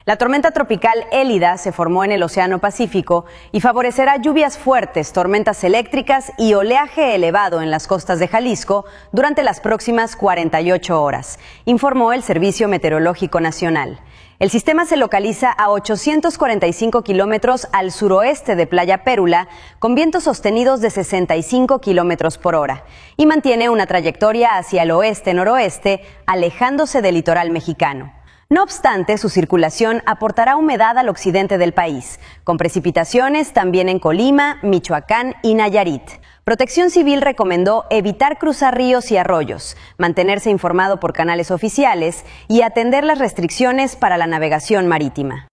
La tormenta tropical Élida se formó en el Océano Pacífico y favorecerá lluvias fuertes, tormentas eléctricas y oleaje elevado en las costas de Jalisco durante las próximas 48 horas, informó el Servicio Meteorológico Nacional. El sistema se localiza a 845 kilómetros al suroeste de Playa Pérula, con vientos sostenidos de 65 kilómetros por hora, y mantiene una trayectoria hacia el oeste-noroeste, alejándose del litoral mexicano. No obstante, su circulación aportará humedad al occidente del país, con precipitaciones también en Colima, Michoacán y Nayarit. Protección Civil recomendó evitar cruzar ríos y arroyos, mantenerse informado por canales oficiales y atender las restricciones para la navegación marítima.